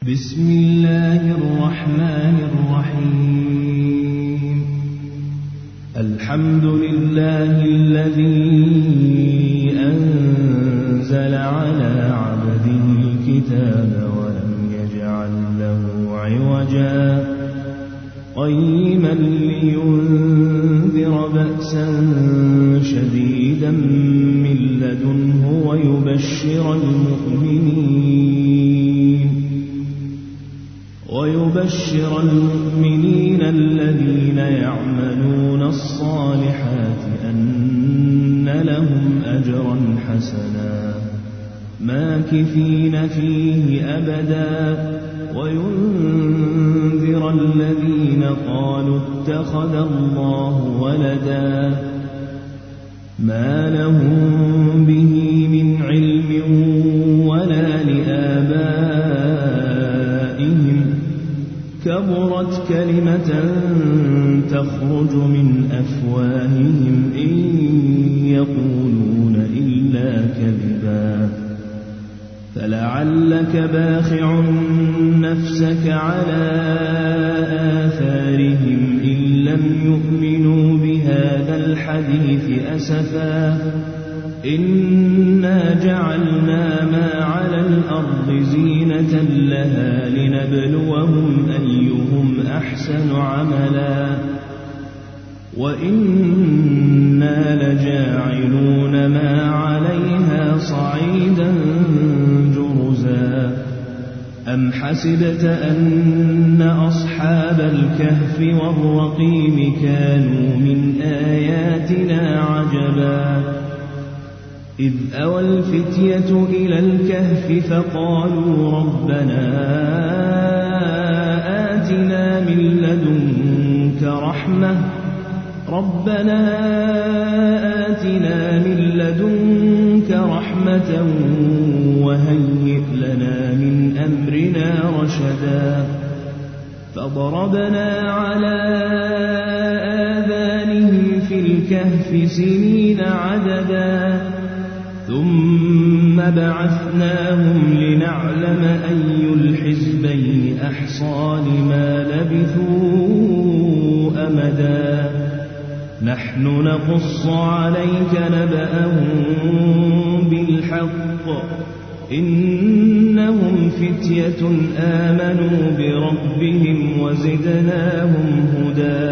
بسم الله الرحمن الرحيم. الحمد لله الذي أنزل على عبده الكتاب ولم يجعل له عوجا قيما لينذر بأسا شديدا من لدنه ويبشر المؤمنين الذين يعملون الصالحات أن لهم أجرا حسنا ماكثين فيه أبدا وينذر الذين قالوا اتخذ الله ولدا ما لهم به من علم ولا لآبائهم كبرت كلمة تخرج من أفواههم إن يقولون إلا كذبا فلعلك باخع نفسك على آثارهم إن لم يؤمنوا بهذا الحديث أسفا إنا جعلنا ما على الأرض زينة لها لنبلوهم أيهم أحسن عملا وإنا لجاعلون ما عليها صعيدا جرزا أم حسبت أن أصحاب الكهف والرقيم كانوا من آياتنا عجبا إذ أوى الفتية إلى الكهف فقالوا ربنا آتنا من لدنك رحمة وهيئ لنا من أمرنا رشدا فضربنا على آذانهم في الكهف سنين عددا ثم بعثناهم لنعلم أي الحزبين أحصى لما لبثوا أمدا نحن نقص عليك نبأهم بالحق إنهم فتية آمنوا بربهم وزدناهم هدى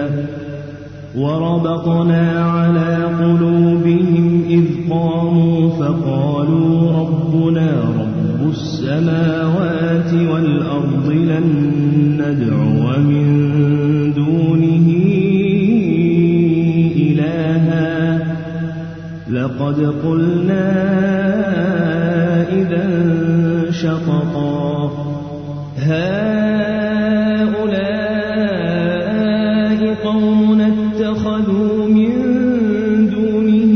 وربطنا على قلوبهم إذ قاموا فقالوا ربنا رب السماوات والأرض لن ندعو من دونه إلها لقد قلنا إذا شططا هؤلاء قوم اتخذوا من دونه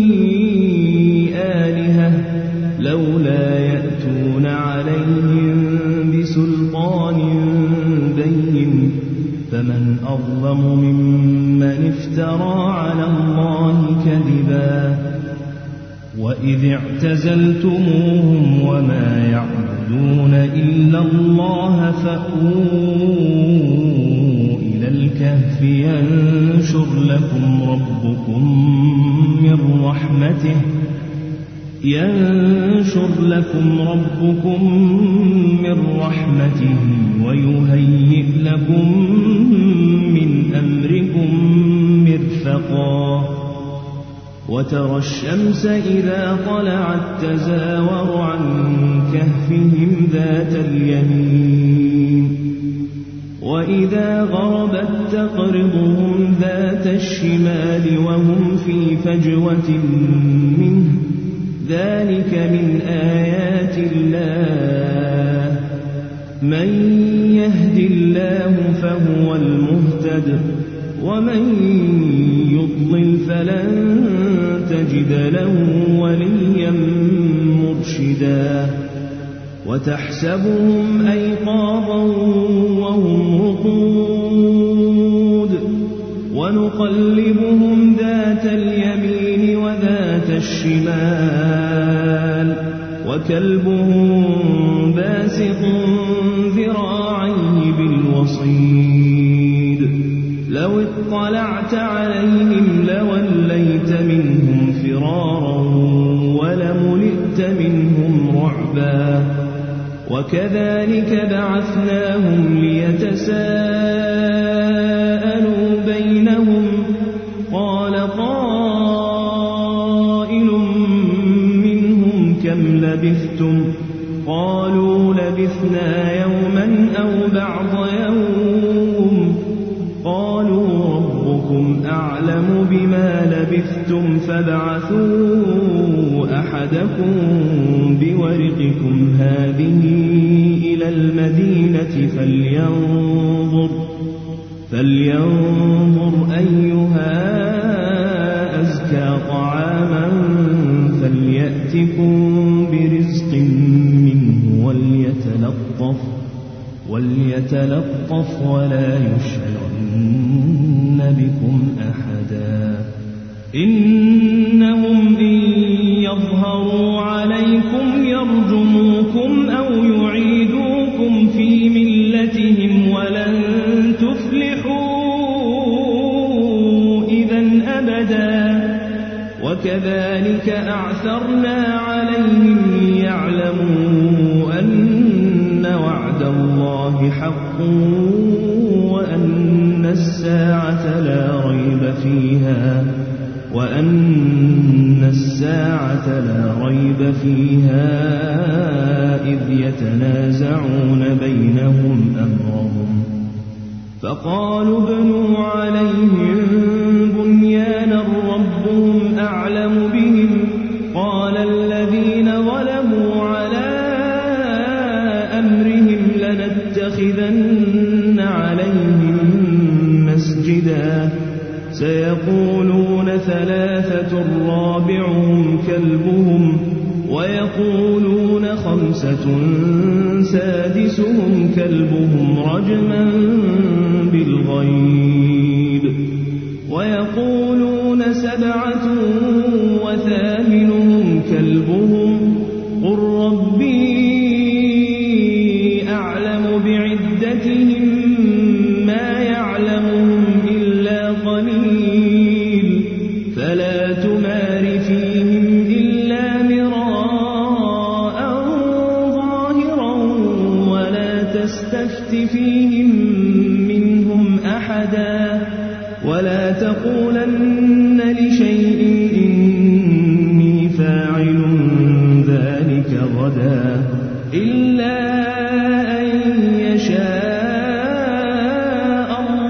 آلهة لولا يأتون عليهم بسلطان بين فمن أظلم ممن افترى على الله كذبا وإذ اعتزلتموهم وما يعبدون إلا الله فأووا إلى الكهف ينشر لكم ربكم من رحمته ويهيئ لكم من أمركم مرفقا وترى الشمس إذا طلعت تزاور عن كهفهم ذات اليمين وإذا غربت تقرضهم ذات الشمال وهم في فجوة منه ذلك من آيات الله من يهد الله فهو المهتد ومن يضلل فلن تجد له وليا مرشدا وتحسبهم أيقاظا وهم رقود ونقلبهم ذات اليمين وذات الشمال وكلبهم باسط ذراعيه وكذلك بعثناهم ليتساءلوا بينهم قال قائل منهم كم لبثتم قالوا لبثنا يوما أو بعض يوم قالوا ربكم أعلم بما لبثتم فابعثوا أحدكم بورقكم هذه إلى المدينة فلينظر أيها أزكى طعاما فليأتكم برزق منه وليتلطف ولا يشعرن بكم أحدا إنهم إن يظهروا عليكم يرجموكم أو يعيدوكم في ملتهم ولن تفلحوا إذن أبدا وكذلك أعثرنا عليهم ليعلموا أن وعد الله حق وأن الساعة لا ريب فيها إذ يتنازعون بينهم أمرهم فقالوا ابنوا عليهم بنيانا ربهم أعلم بهم قال الذين غلبوا على أمرهم لنتخذن عليهم مسجدا سيقولون ثلاثة رابعهم كلبهم ويقولون خمسة سادسهم كلبهم رجما بالغيب ويقولون سبعة وثامنهم كلبهم قل ربي أعلم بعدتهم ما يعلمهم إلا قليل فلا تمار فيهم إلا مراء ظاهرا ولا تستفت فيهم منهم أحدا ولا تقولن لشيء إني فاعل ذلك غدا إلا أن يشاء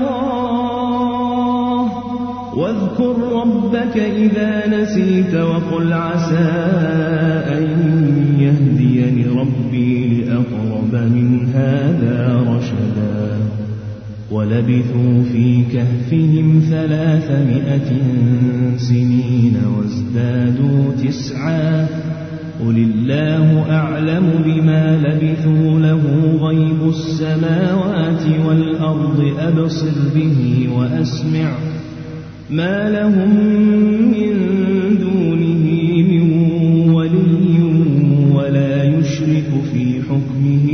الله واذكر ربك إذا نسيت وقل عسى أن يهديني ربي لأقرب من هذا رشدا ولبثوا في كهفهم 300 سنين وازدادوا 9 قل الله أعلم بما لبثوا له غيب السماوات والأرض أبصر به وأسمع ما لهم من دونه من ولي ولا يشرك في حكمه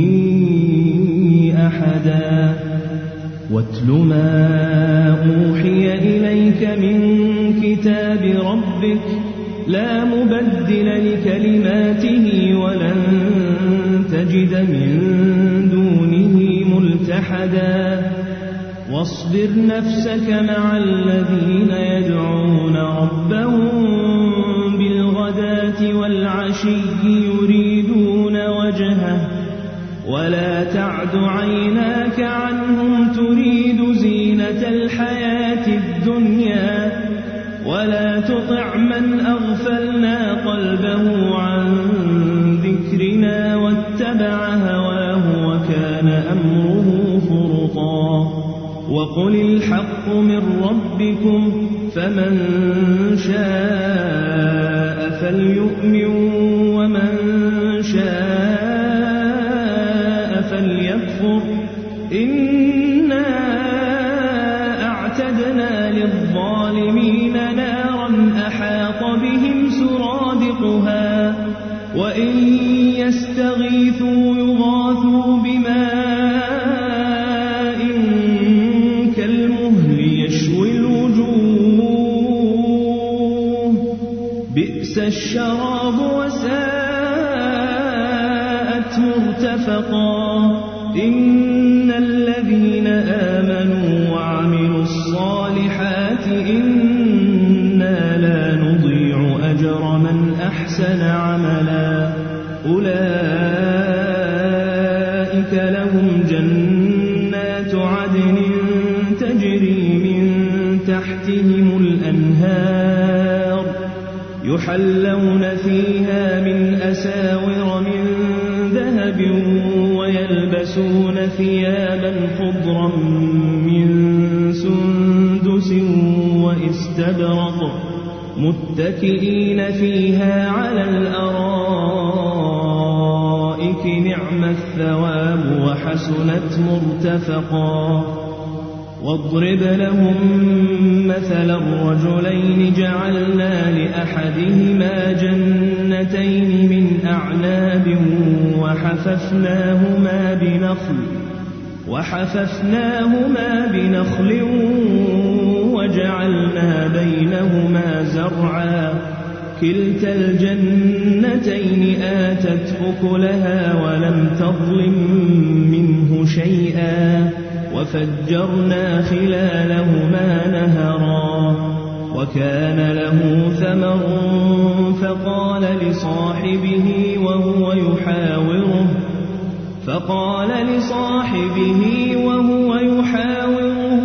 أحدا واتل ما أوحي إليك من كتاب ربك لا مبدل لكلماته ولن تجد من دونه ملتحدا واصبر نفسك مع الذين يدعون ربهم بالغداة والعشي يريدون وجهه ولا تعد عيناك عنهم تريد زينة الحياة الدنيا ولا تطع من أغفلنا قلبه عن ذكرنا واتبع هواه وكان أمره فرطا وقل الحق من ربكم فمن شاء فليؤمن ومن شاء فليكفر إنا أعتدنا للظالمين نارا أحاط بهم سرادقها وإن يستغيثوا يغاثوا بماء كالمهل يشوي الوجوه بئس الشراب وساءت مرتفقا إن الذين آمنوا وعملوا الصالحات إنا لا نضيع أجر من أحسن عملا أولئك لهم جنات عدن تجري من تحتهم الأنهار يحلون فيها من أساور من ذهب ويلبسون ثيابا خضرا من سندس واستبرق متكئين فيها على الأرائك نعم الثواب وحسنت مرتفقا واضرب لهم مثلا الرجلين جعلنا لأحدهما جنتين من أعناب وحففناهما بنخل وجعلنا بينهما زرعا كلتا الجنتين آتت أكلها ولم تظلم منه شيئا وفجرنا خلالهما نهرا وكان له ثمر فقال لصاحبه وهو يحاوره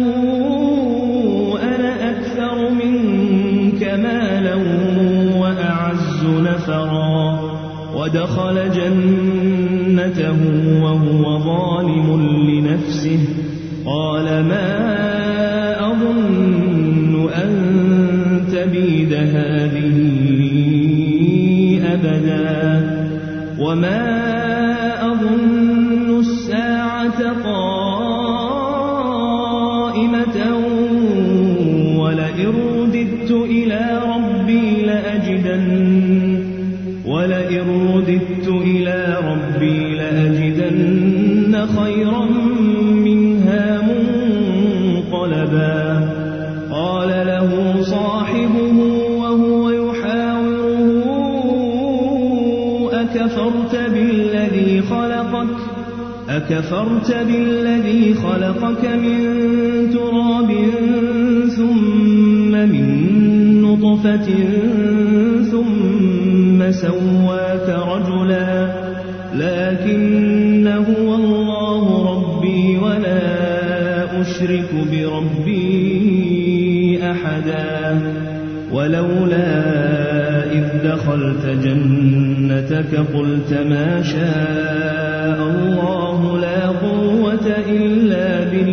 أنا أكثر منك مالا وأعز نفرا ودخل جنته وهو ظالم لنفسه قال ما أظن أن تبيد هذه أبدا وما أظن الساعة قائمة ولئن رددت إلى ربي لأجدن خيرا منها منقلبا قال له صاحبه وهو يحاوره أكفرت بالذي خلقك من تراب ثم من نطفة ثم سواك رجلا لكن هو الله ربي ولا أشرك بربي أحدا ولولا إذ دخلت جنتك قلت ما شاء الله لا قوة إلا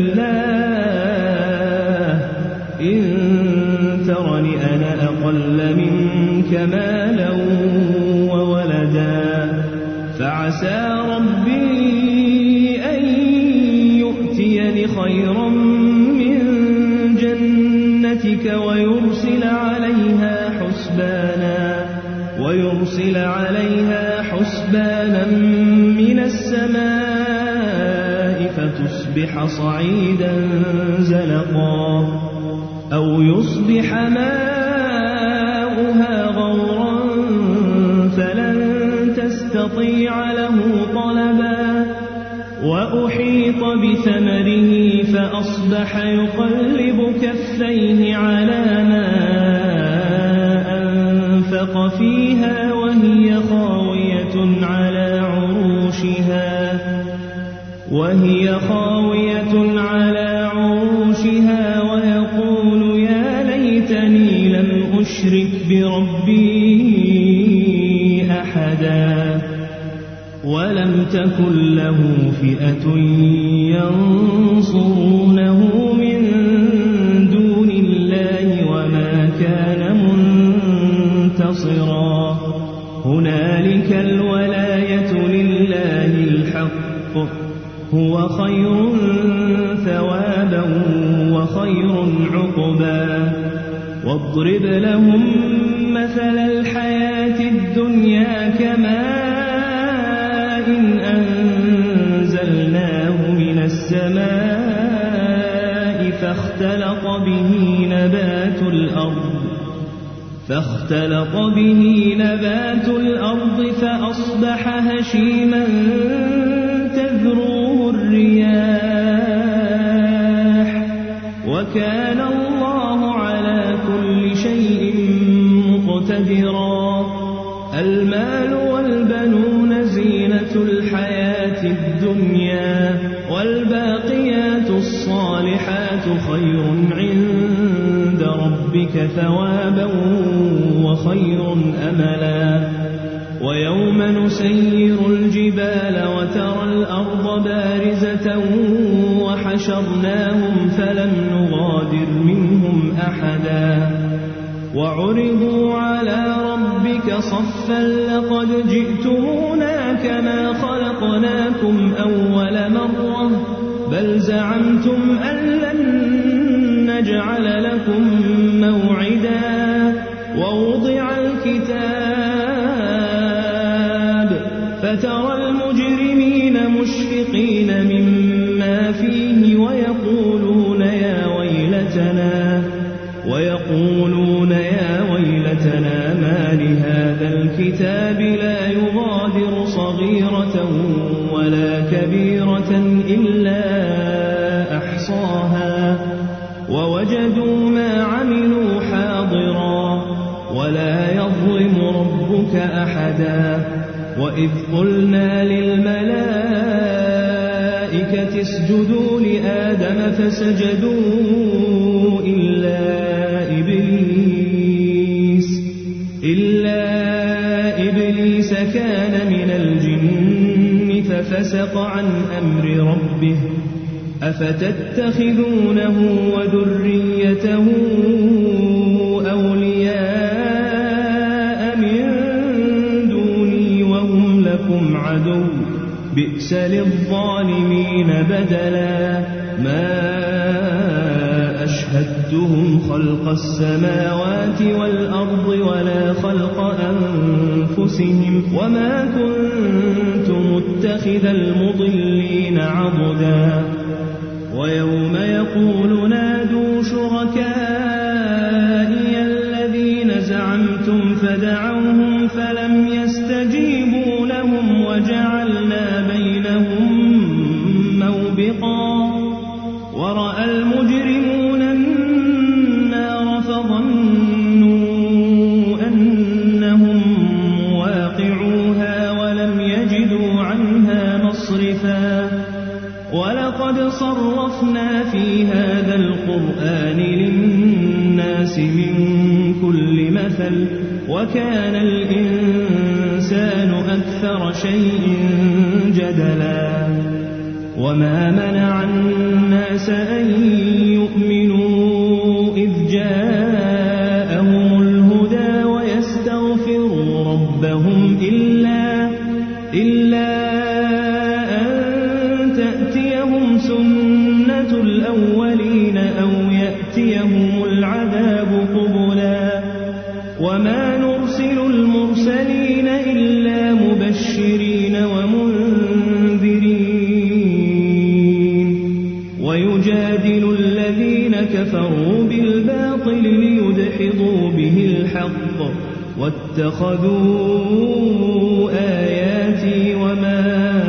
بالله إن ترني أنا أقل منك مالا وولدا فعسى ربي أن يؤتيني خيرا من جنتك ويرسل عليها حسبانا من السماء فتصبح صعيدا زلقا أو يصبح ماؤها غورا فلن تستطيع له طلبا وأحيط بثمره فأصبح يقلب كفيه على ما أنفق فيها وهي خاوية على عروشها ويقول يا ليتني لم أشرك بربي أحدا ولم تكن له فئة ينصرونه من دون الله وما كان منتصرا هنالك الولاية لله الحق هو خير ثوابا وخير عقبا واضرب لهم مثل الحياة الدنيا كماء أنزلناه من السماء فاختلط به نبات الأرض فأصبح هشيما تذروه الصالحات خير عند ربك ثوابا وخير أملا ويوم نسير الجبال وترى الأرض بارزة وحشرناهم فلم نغادر منهم أحدا وعرضوا على ربك صفا لقد جئتمونا كما خلقناكم أول مرة بل زعمتم أن لن نجعل لكم موعدا ووضع الكتاب فترى المجرمين مشفقين مما فيه ويقولون يا ويلتنا ما لهذا الكتاب لا يغادر صغيرة ولا كبيرة إلا أحصاها ووجدوا ما عملوا حاضرا ولا يظلم ربك أحدا وإذ قلنا للملائكة اسجدوا لآدم فسجدوا إلا إبليس كان من الجن ففسق عن أمر ربه أفتتخذونه وذريته أولياء من دوني وهم لكم عدو بئس للظالمين بدلا ما أشهدتهم خلق السماوات والأرض ولا خلق أنفسهم وما كنت متخذ المضلين عضدا ويوم يقول نادوا شركائي الذين زعمتم فدعوهم فلم يستجيبوا لهم وجعلنا بينهم موبقا ورأى المجرمون النار فظنوا أنهم واقعوها ولم يجدوا عنها مصرفا ولقد صرفنا في هذا القرآن للناس من كل مثل وكان الإنسان أكثر شيء جدلا وما منع الناس أن يؤمنوا إذ جاءهم الهدى ويستغفروا ربهم إلا أن تأتيهم سنة الأولين أو يأتيهم العذاب قبلا وما نرسل المرسلين إلا مبشرين ومنذرين ويجادل الذين كفروا بالباطل ليدحضوا به الحق واتخذوا آياتي وما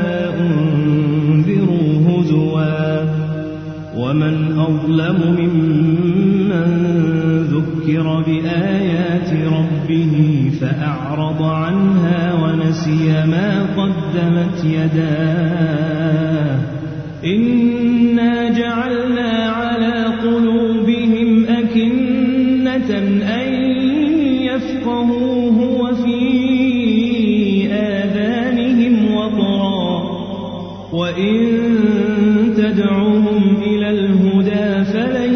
أنذروا هزوا ومن أظلم ممن ذكر بآيات ربه فأعرض عنها ونسي ما قدمت يداه إنا جعلنا على قلوبهم أكنة أن يفقهوه وفي آذانهم وقرا وإن تدعوهم إلى الهدى فلن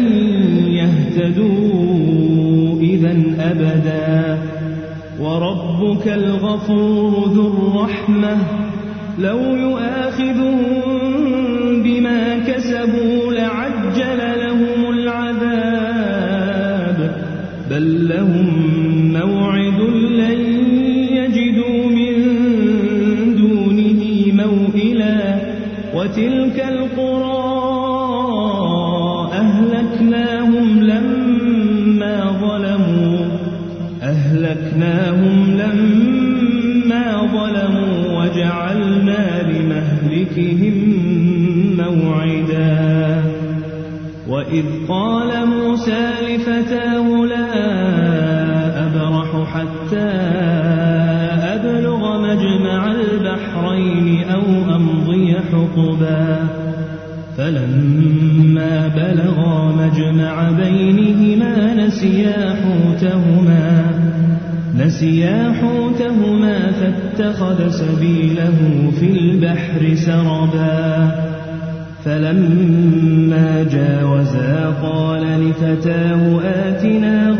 يهتدوا إذن أبدا وربك الغفور ذو الرحمة لو يؤاخذهم بما كسبوا لعجل لهم العذاب بل لهم موعد لن يجدوا من دونه موئلا وتلك القرى أهلكناهم لما ظلموا وجعلنا لمهلكهم موعدا وإذ قال موسى لفتاه لا أبرح حتى أبلغ مجمع البحرين أو أمضي حقبا فلما بلغا مجمع بينهما نسيا حوتهما فاتخذ سبيله في البحر سربا فلما جاوزا قال لفتاه آتنا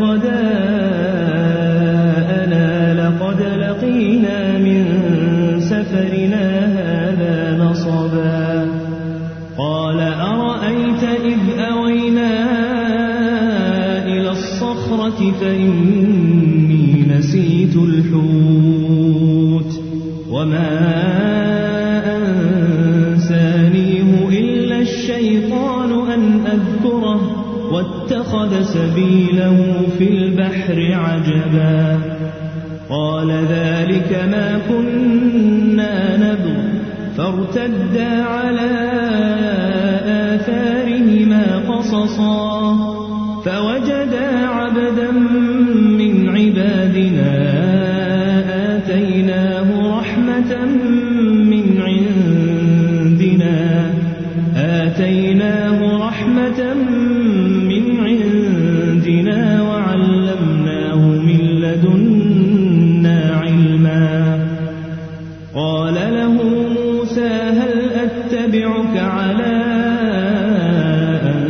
غداءنا لقد لقينا من سفرنا هذا نصبا قال أرأيت إذ أوينا إلى الصخرة فإني نسيت الحوت وما أنسانيه إلا الشيطان أن أذكره واتخذ سبيله في البحر عجبا قال ذلك ما كنا نبغ فارتدا على آثارهما قصصا فوجدا عبدا من عبادنا آتيناه رحمة من عندنا وعلمناه من لدنا علما قال له موسى هل أتبعك على أن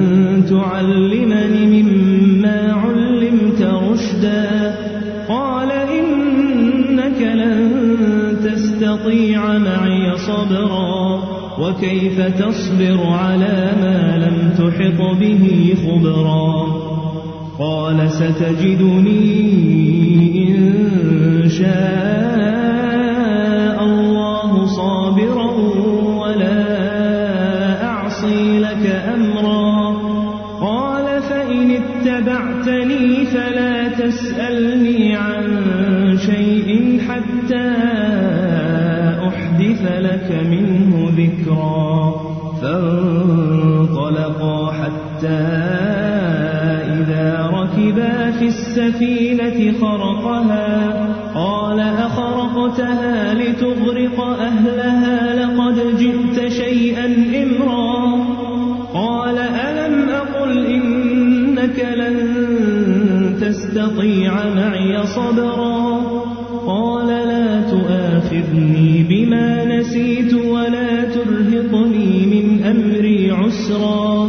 تعلمني مما علمت رشدا قال إنك لن تستطيع معي صبرا وكيف تصبر على ما لم تحط به خبرا قال ستجدني إن شاء الله صابرا ولا أعصي لك أمرا قال فإن اتبعتني فلا تسألني عن شيء حتى أحدث لك منه ذكرا فانطلقا حتى إذا ركبا في السفينة خرقها قال أخرقتها لتغرق أهلها لقد جئت شيئا إمرا قال ألم أقل إنك لن تستطيع معي صبرا قال لا تؤاخذني بما نسيت ولا ترهقني من أمري عسرا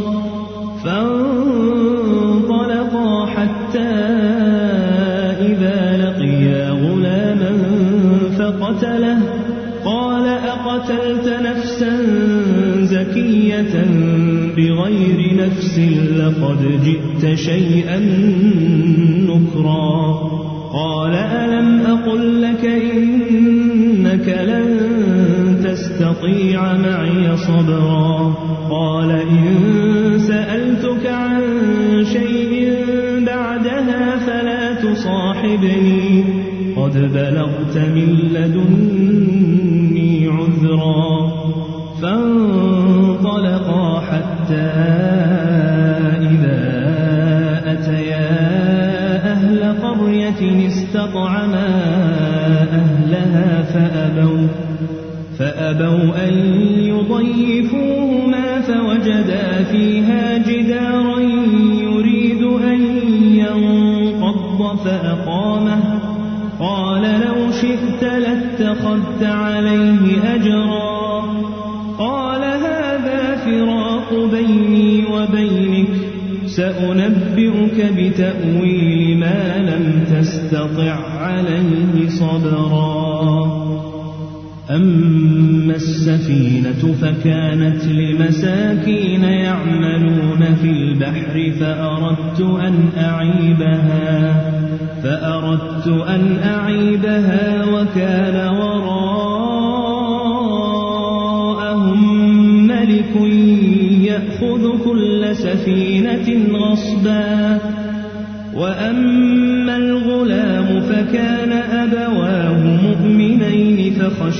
فانطلقا حتى إذا لقيا غلاما فقتله قال أقتلت نفسا زكية بغير نفس لقد جئت شيئا نكرا قال ألم أقل لك إنك لن تستطيع معي صبرا قال إن سألتك عن شيء بعدها فلا تصاحبني قد بلغت من لدني عذرا فانطلقا حتى إذا أتيا أهل قرية استطعما أهلها فأبوا أن يضيفوهما فوجدا فيها جدارا يريد أن ينقض فأقامه قال لو شئت لاتخذت عليه أجرا قال هذا فراق بيني وبينك سأنبئك بتأويل ما لم تستطع عليه صبرا أما السفينة فكانت لمساكين يعملون في البحر فأردت أن أعيبها وكان وراءهم ملك يأخذ كل سفينة غصبا وأما الغلام فكان أبواه مؤمنين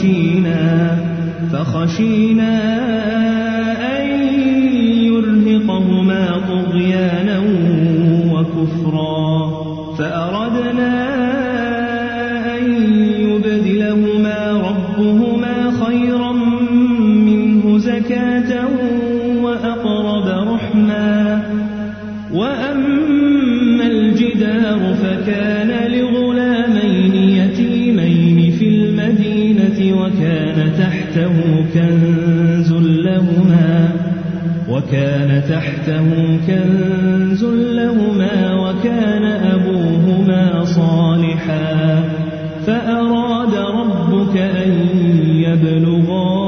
فخشينا أن يرهقهما طغيانا وكفرا فأردنا أن يبدلهما ربهما خيرا منه زكاة وأقرب رحما تحته كنز لهما وكان أبوهما صالحا فأراد ربك أن يبلغا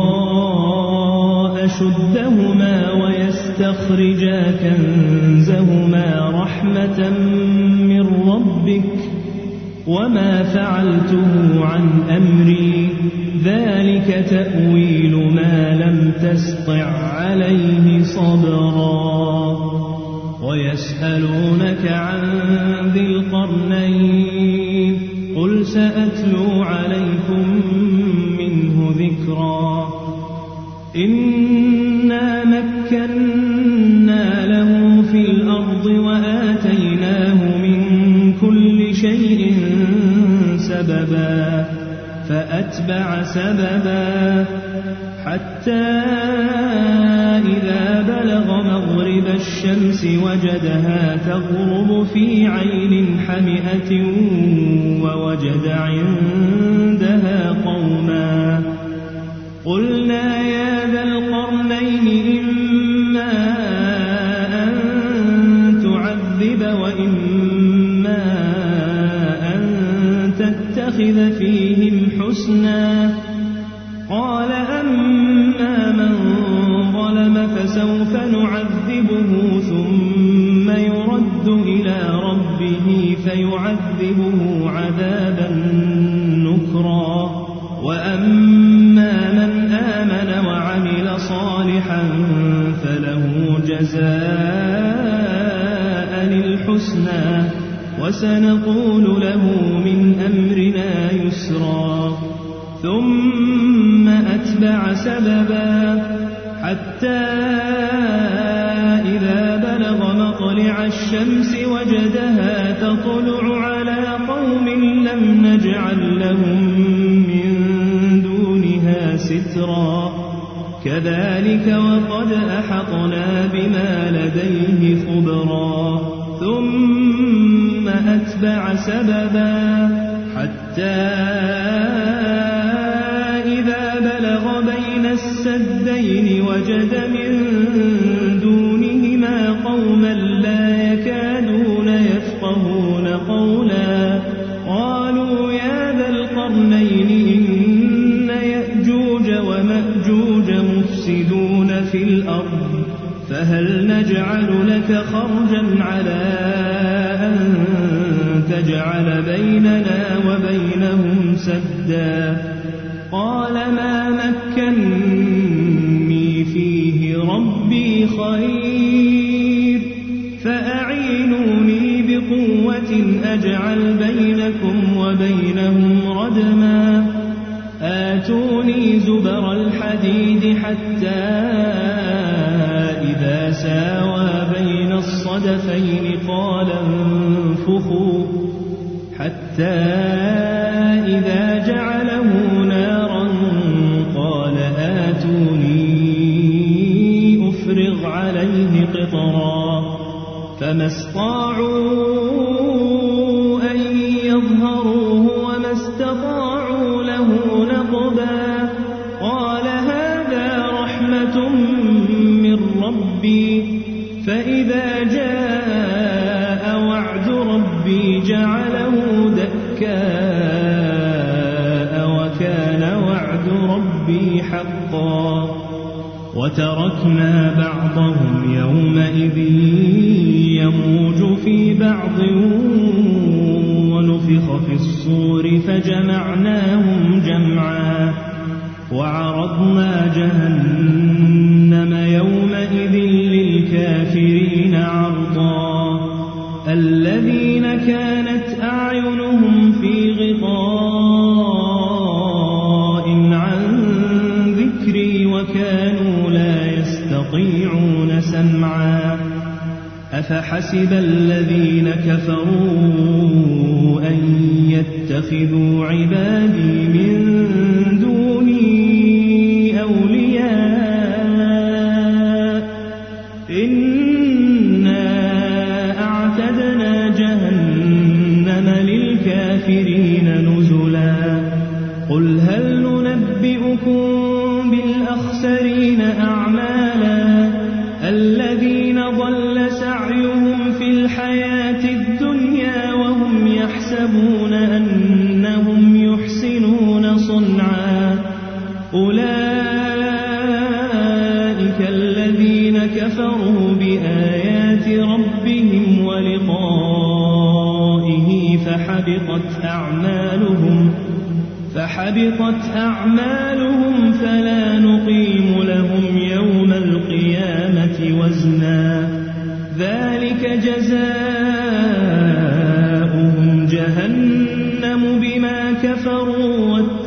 أشدهما ويستخرجا كنزهما رحمة من ربك وما فعلته عن أمري ذلك تأويل ما لم تسطع عليه صبرا ويسألونك عن ذي القرنين قل سأتلو عليكم منه ذكرا إنا مكنا له في الأرض وآتيناه من كل شيء سببا فأتبع سببا حتى إذا بلغ مغرب الشمس وجدها تغرب في عين حمئة ووجد عندها قوما قلنا يا ذا القرنين إما أن تعذب وإما أن تتخذ فيهم حسنا قال أما من ظلم فسوف نعذبه ثم يرد إلى ربه فيعذبه عذابا نكرا وأما من آمن وعمل صالحا فله جزاء الحسنى وسنقول له من أمرنا يسرا ثم أتبع سببا حتى إذا بلغ مطلع الشمس وجدها تطلع على قوم لم نجعل لهم من دونها سترا كذلك وقد أحطنا بما لديه خبرا ثم أتبع سببا حتى إذا بلغ بين السدين وجد من دونهما قوما لا يكادون يفقهون قولا قالوا يا ذا القرنين إن يأجوج ومأجوج مفسدون في الأرض فهل نجعل لك خرجا على أن تجعل بيننا وبينهم سدا قال ما مكني فيه ربي خير فأعينوني بقوة أجعل بينكم وبينهم ردما آتوني زبر الحديد حتى إذا ساوى بين الصدفين قال انفخوا حتى إذا جعله نارا قال آتوني أفرغ عليه قطرا فما استطاعوا أن يظهروه وما استطاعوا له نقبا قال هذا رحمة من ربي فإذا جاء وعد ربي جعله دكاء وكان وعد ربي حقا وتركنا بعضهم يومئذ يموج في بعض ونفخ في الصور فجمعناهم جمعا وعرضنا جهنم يومئذ للكافرين عرضا الذين كانت أعينهم في غطاء عن ذكري وكانوا لا يستطيعون سمعا أفحسب الذين كفروا أن يتخذوا عبادي من دوني أولياء إنا أعتدنا جهنم للكافرين نزلا قل هل ننبئكم كفروا بآيات ربهم ولقائه فحبطت أعمالهم فلا نقيم لهم يوم القيامة وزنا ذلك جزاؤهم جهنم بما كفروا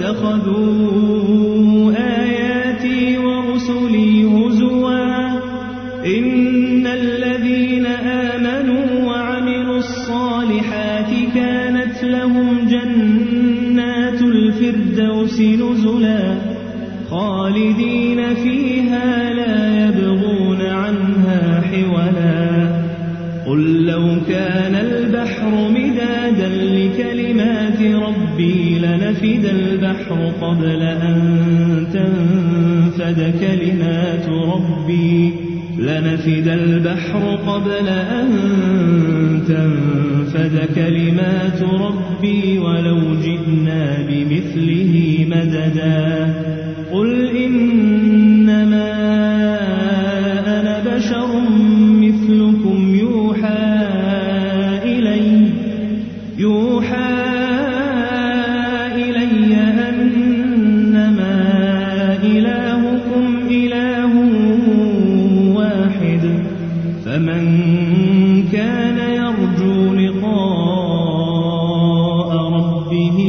واتخذوا آياتي ورسلي هزوا إن الذين آمنوا وعملوا الصالحات كانت لهم جنات الفردوس نزلا خالدين فيها لا يبغون عنها حولا قل لو كان البحر مدادا لكلمات ربي لنفد البحر قبل أن تنفد كلمات ربي ولو جئنا بمثله مددا قل إنما أنا بشر مثلكم يوحى إلي أنما إلهكم إله واحد فمن كان يرجو لقاء ربه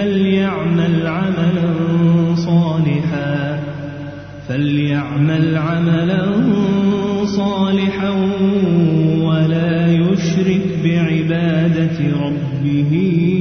فليعمل عملا صالحا ولا يشرك بعبادة ربه